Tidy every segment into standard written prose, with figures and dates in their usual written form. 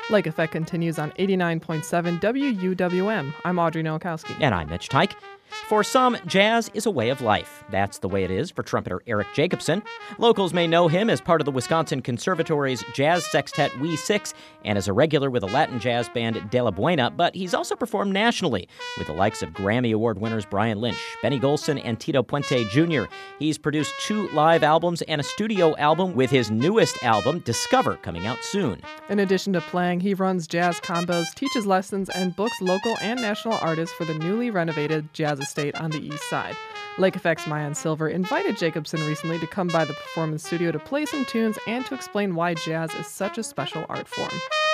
Lake Effect continues on 89.7 WUWM. I'm Audrey Nowakowski. And I'm Mitch Teich. For some, jazz is a way of life. That's the way it is for trumpeter Eric Jacobson. Locals may know him as part of the Wisconsin Conservatory's jazz sextet We Six and as a regular with the Latin jazz band De La Buena, but he's also performed nationally with the likes of Grammy Award winners Brian Lynch, Benny Golson, and Tito Puente Jr. He's produced 2 live albums and a studio album, with his newest album, Discover, coming out soon. In addition to playing, he runs jazz combos, teaches lessons, and books local and national artists for the newly renovated Jazz Estate on the East Side. Lake Effect's Mayan Silver invited Jacobson recently to come by the performance studio to play some tunes and to explain why jazz is such a special art form.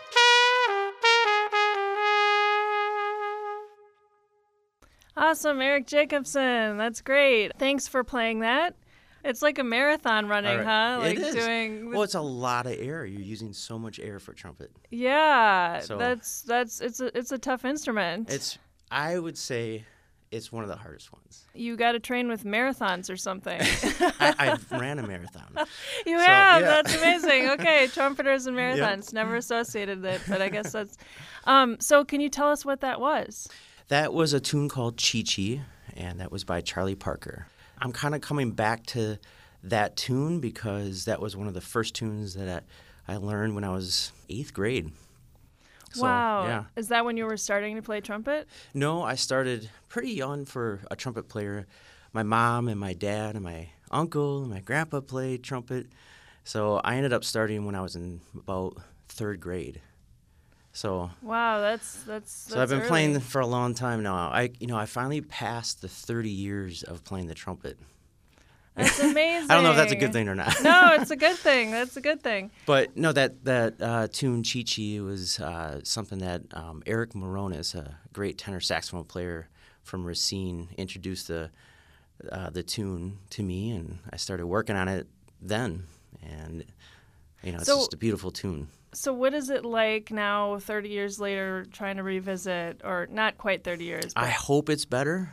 Awesome, Eric Jacobson. That's great. Thanks for playing that. It's like a marathon running, huh? Like it is. Doing. Well, it's a lot of air. You're using so much air for trumpet. Yeah, So- it's a tough instrument. I would say it's one of the hardest ones. You got to train with marathons or something. I ran a marathon. You have. yeah. That's amazing. Okay, trumpeters and marathons. Never associated it, but I guess that's. So can you tell us what that was? That was a tune called Chi Chi, and that was by Charlie Parker. I'm kind of coming back to that tune because that was one of the first tunes that I learned when I was 8th grade. So, Wow. Yeah. Is that when you were starting to play trumpet? No, I started pretty young for a trumpet player. My mom and my dad and my uncle and my grandpa played trumpet. So I ended up starting when I was in about 3rd grade. So Wow, that's I've been early. playing for a long time now. I finally passed the 30 years of playing the trumpet. That's amazing. I don't know if that's a good thing or not. No, it's a good thing. That's a good thing. But no, that tune Chi Chi was something that Eric Moronis, a great tenor saxophone player from Racine, introduced the tune to me, and I started working on it then. And it's So- just a beautiful tune. So what is it like now, 30 years later, trying to revisit, or not quite 30 years? But I hope it's better.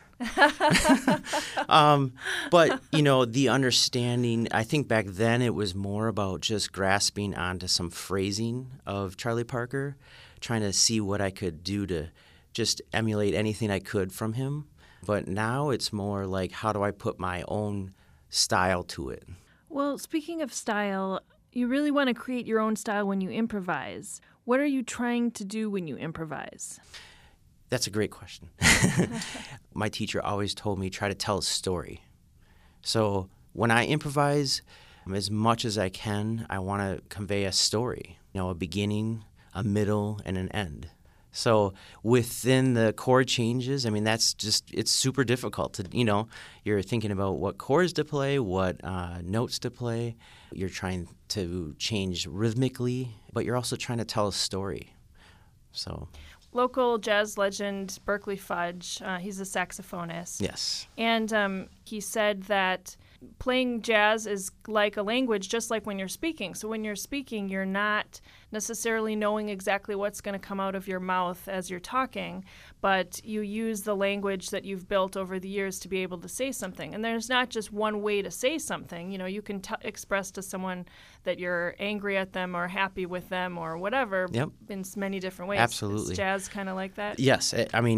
But, the understanding, I think back then it was more about just grasping onto some phrasing of Charlie Parker, trying to see what I could do to just emulate anything I could from him. But now it's more like, how do I put my own style to it? Well, speaking of style, you really want to create your own style when you improvise. What are you trying to do when you improvise? That's a great question. My teacher always told me, try to tell a story. So when I improvise, as much as I can, I want to convey a story, a beginning, a middle, and an end. So within the chord changes, it's super difficult to, you're thinking about what chords to play, what notes to play. You're trying to change rhythmically, but you're also trying to tell a story. So. Local jazz legend Berkeley Fudge, he's a saxophonist. Yes. And he said that playing jazz is like a language, just like when you're speaking. So when you're speaking, you're not necessarily knowing exactly what's going to come out of your mouth as you're talking, but you use the language that you've built over the years to be able to say something. And there's not just one way to say something. You can express to someone that you're angry at them or happy with them or whatever. Yep. In many different ways. Absolutely. Is jazz kind of like that? Yes.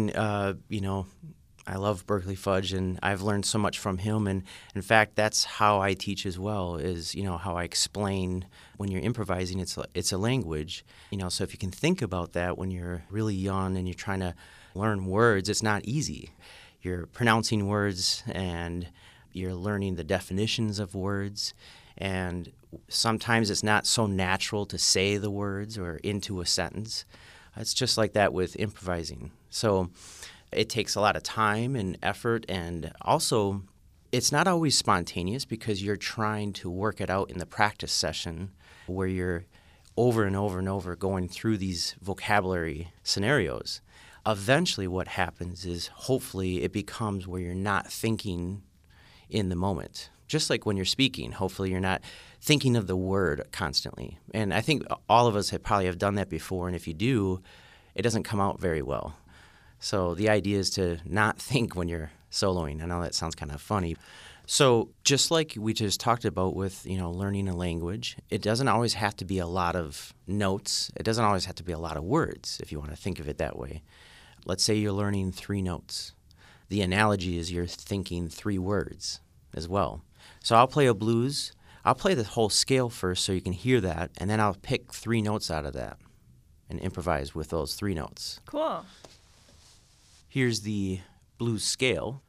I love Berkeley Fudge, and I've learned so much from him. And in fact, that's how I teach as well, is, how I explain when you're improvising, it's a language. So if you can think about that when you're really young and you're trying to learn words, it's not easy. You're pronouncing words and you're learning the definitions of words. And sometimes it's not so natural to say the words or into a sentence. It's just like that with improvising. So it takes a lot of time and effort, and also it's not always spontaneous because you're trying to work it out in the practice session where you're over and over and over going through these vocabulary scenarios. Eventually what happens is hopefully it becomes where you're not thinking in the moment. Just like when you're speaking, hopefully you're not thinking of the word constantly. And I think all of us probably have done that before, and if you do, it doesn't come out very well. So the idea is to not think when you're soloing. I know that sounds kind of funny, So just like we just talked about with, learning a language, it doesn't always have to be a lot of notes. It doesn't always have to be a lot of words, if you want to think of it that way. Let's say you're learning 3 notes. The analogy is you're thinking 3 words as well. So I'll play a blues. I'll play the whole scale first so you can hear that, and then I'll pick 3 notes out of that and improvise with those 3 notes. Cool. Here's the blues scale.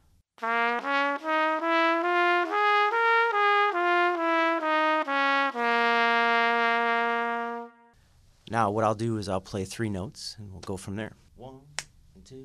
Now what I'll do is I'll play 3 notes, and we'll go from there. 1, 2,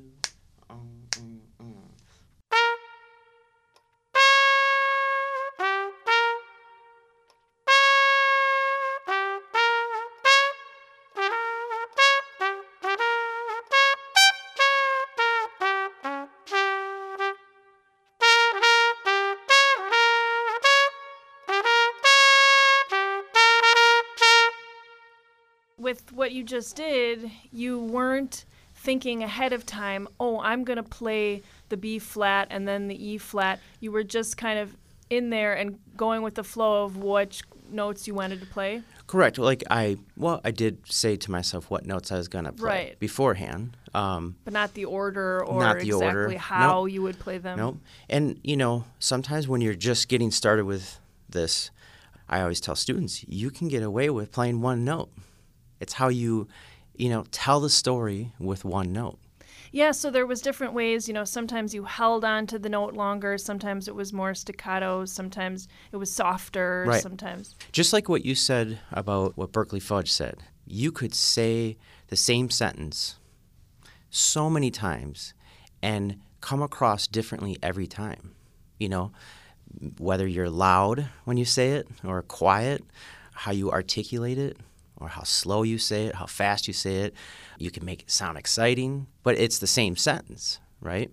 With what you just did, you weren't thinking ahead of time, oh, I'm going to play the B flat and then the E flat. You were just kind of in there and going with the flow of which notes you wanted to play? Correct. Like I did say to myself what notes I was going to play beforehand. But not the order or not the exactly order. how you would play them. Nope. And, sometimes when you're just getting started with this, I always tell students, you can get away with playing 1 note. It's how you, tell the story with 1 note. Yeah, so there was different ways. Sometimes you held on to the note longer. Sometimes it was more staccato. Sometimes it was softer. Right. Sometimes. Just like what you said about what Berkeley Fudge said. You could say the same sentence so many times and come across differently every time. Whether you're loud when you say it or quiet, how you articulate it, or how slow you say it, how fast you say it. You can make it sound exciting, but it's the same sentence, right?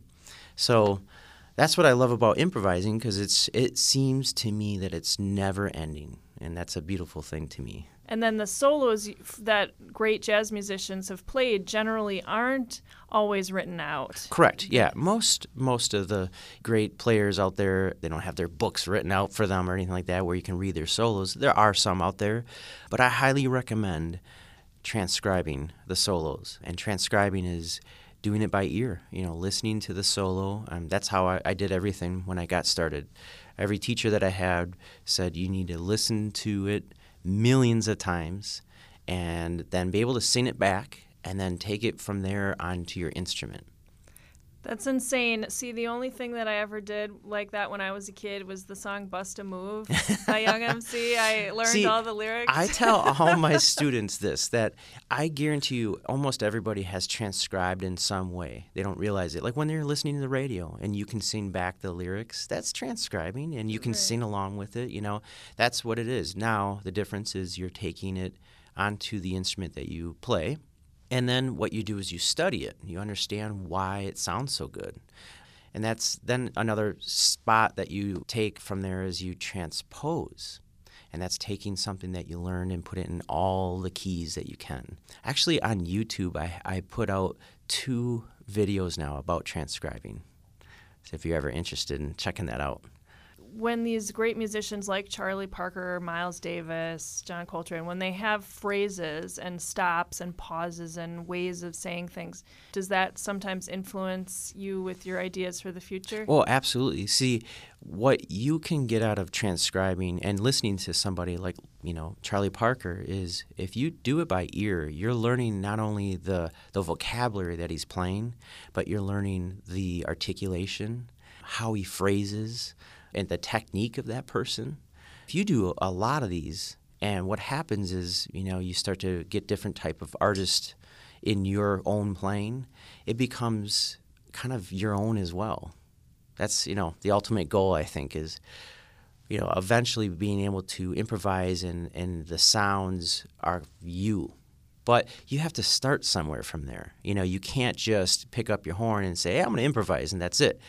So that's what I love about improvising, because it seems to me that it's never ending, and that's a beautiful thing to me. And then the solos that great jazz musicians have played generally aren't always written out. Correct. Yeah. Most of the great players out there, they don't have their books written out for them or anything like that where you can read their solos. There are some out there, but I highly recommend transcribing the solos. And transcribing is doing it by ear, listening to the solo. That's how I did everything when I got started. Every teacher that I had said you need to listen to it millions of times and then be able to sing it back and then take it from there onto your instrument. That's insane. See, the only thing that I ever did like that when I was a kid was the song Bust a Move by Young MC. I learned all the lyrics. I tell all my students this, that I guarantee you almost everybody has transcribed in some way. They don't realize it. Like when they're listening to the radio and you can sing back the lyrics, that's transcribing, and you can sing along with it. That's what it is. Now the difference is you're taking it onto the instrument that you play. And then what you do is you study it. You understand why it sounds so good. And that's then another spot that you take from there is you transpose. And that's taking something that you learned and put it in all the keys that you can. Actually, on YouTube, I put out 2 videos now about transcribing. So if you're ever interested in checking that out. When these great musicians like Charlie Parker, Miles Davis, John Coltrane, when they have phrases and stops and pauses and ways of saying things, does that sometimes influence you with your ideas for the future? Oh, absolutely. See, what you can get out of transcribing and listening to somebody like, Charlie Parker is if you do it by ear, you're learning not only the vocabulary that he's playing, but you're learning the articulation, how he phrases, and the technique of that person. If you do a lot of these, and what happens is, you start to get different type of artists in your own playing, it becomes kind of your own as well. That's, the ultimate goal, I think, is, eventually being able to improvise and the sounds are you. But you have to start somewhere from there. You can't just pick up your horn and say, hey, I'm going to improvise, and that's it.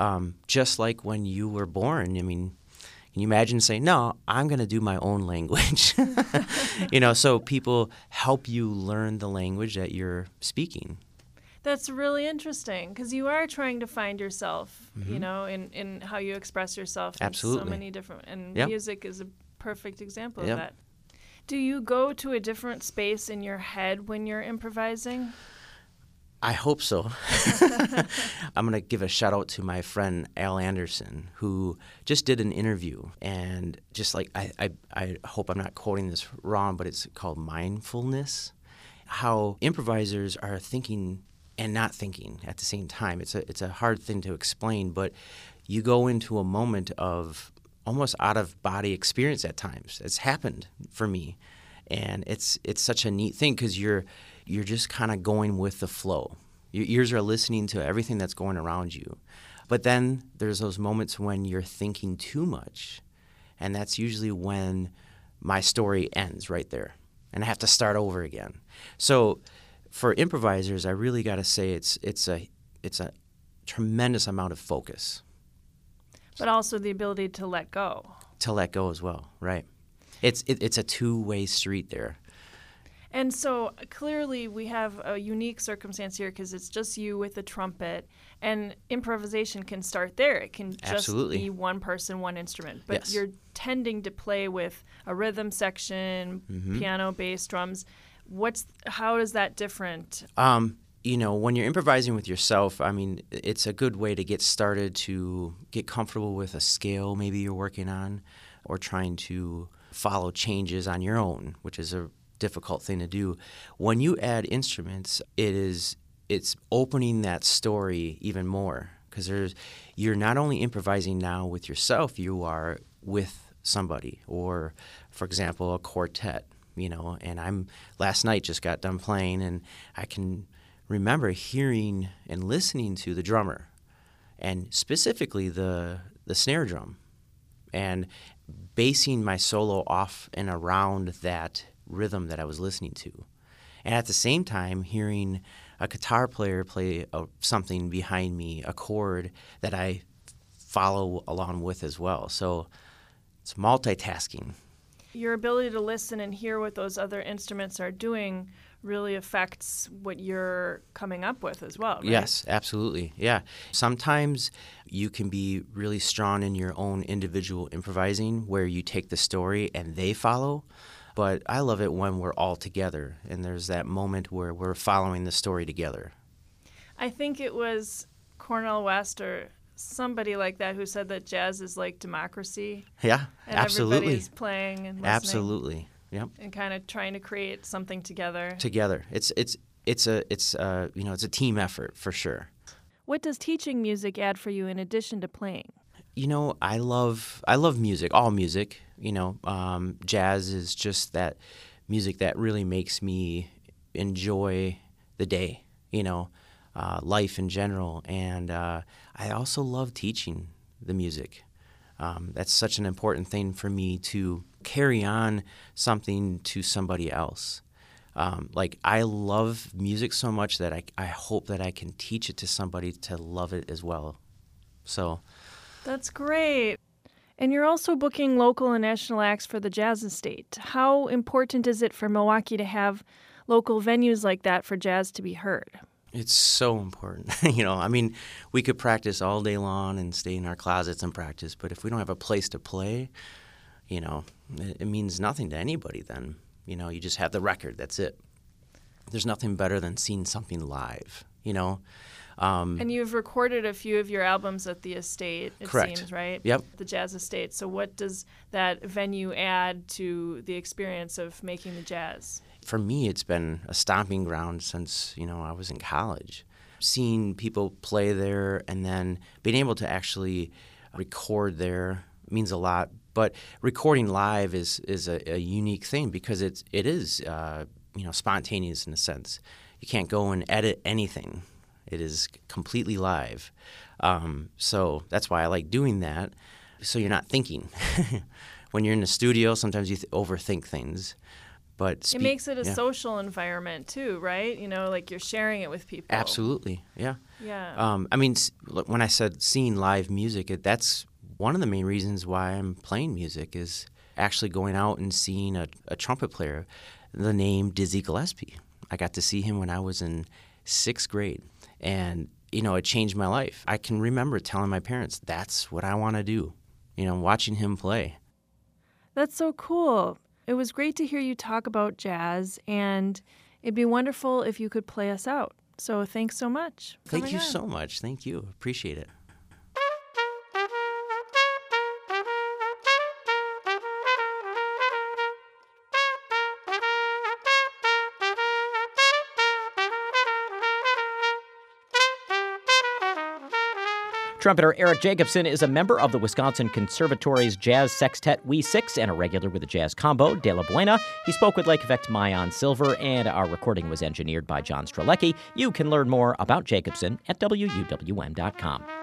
Just like when you were born, can you imagine saying, no, I'm going to do my own language? So people help you learn the language that you're speaking. That's really interesting because you are trying to find yourself, Mm-hmm. you know, in how you express yourself. Absolutely. In so many different, and Yep. music is a perfect example Yep. of that. Do you go to a different space in your head when you're improvising? I hope so. I'm going to give a shout out to my friend Al Anderson, who just did an interview. And just like, I hope I'm not quoting this wrong, but it's called mindfulness. How improvisers are thinking and not thinking at the same time. It's a hard thing to explain, but you go into a moment of almost out-of-body experience at times. It's happened for me. And it's such a neat thing because you're just kind of going with the flow. Your ears are listening to everything that's going around you. But then there's those moments when you're thinking too much, and that's usually when my story ends right there, and I have to start over again. So for improvisers, I really got to say it's a tremendous amount of focus. But also the ability to let go. To let go as well, right? It's a two-way street there. And so clearly we have a unique circumstance here because it's just you with the trumpet, and improvisation can start there. It can just Absolutely. be one person, one instrument. But Yes. you're tending to play with a rhythm section, piano, bass, drums. How is that different? You know, when you're improvising with yourself, I mean, it's a good way to get started, to get comfortable with a scale maybe you're working on, or trying to follow changes on your own, which is a difficult thing to do. When you add instruments, it's opening that story even more, because you're not only improvising now with yourself, you are with somebody, or for example, a quartet, you know. And last night just got done playing, and I can remember hearing and listening to the drummer, and specifically the snare drum, and basing my solo off and around that rhythm that I was listening to. And at the same time, hearing a guitar player play something behind me, a chord that I follow along with as well. So it's multitasking. Your ability to listen and hear what those other instruments are doing really affects what you're coming up with as well, right? Yes, absolutely. Yeah. Sometimes you can be really strong in your own individual improvising where you take the story and they follow. But I love it when we're all together and there's that moment where we're following the story together. I think it was Cornel West or somebody like that who said that jazz is like democracy. Yeah, And absolutely. everybody's playing and listening. Absolutely. Yep. And kind of trying to create something together. Together. It's a team effort for sure. What does teaching music add for you in addition to playing? You know, I love music, all music. You know, jazz is just that music that really makes me enjoy the day, you know, life in general. And I also love teaching the music. That's such an important thing for me to carry on something to somebody else. Like, I love music so much that I hope that I can teach it to somebody to love it as well. So That's great. And you're also booking local and national acts for the Jazz Estate. How important is it for Milwaukee to have local venues like that for jazz to be heard? it's so important. You know, I mean, we could practice all day long and stay in our closets and practice, but if we don't have a place to play, you know, it means nothing to anybody then. You know, you just have the record, that's it. There's nothing better than seeing something live, you know. And you've recorded a few of your albums at the Estate, it Correct. seems, right? Yep. The Jazz Estate. So what does that venue add to the experience of making the jazz? For me, it's been a stomping ground since, you know, I was in college. Seeing people play there and then being able to actually record there means a lot. But recording live is a unique thing because it is you know, spontaneous in a sense. You can't go and edit anything. It is completely live. So that's why I like doing that. So you're not thinking. When you're in the studio, sometimes you overthink things. But It makes it a social environment too, right? You know, like you're sharing it with people. Absolutely, yeah. Yeah. I mean, when I said seeing live music, that's one of the main reasons why I'm playing music is actually going out and seeing a trumpet player, the name Dizzy Gillespie. I got to see him when I was in 6th grade. And, it changed my life. I can remember telling my parents, that's what I want to do, watching him play. That's so cool. It was great to hear you talk about jazz, and it'd be wonderful if you could play us out. So thanks so much. Thank you so much. Thank you. Appreciate it. Trumpeter Eric Jacobson is a member of the Wisconsin Conservatory's Jazz Sextet We Six and a regular with the jazz combo De La Buena. He spoke with Lake Effect Mayan Silver, and our recording was engineered by John Strelecki. You can learn more about Jacobson at WUWM.com.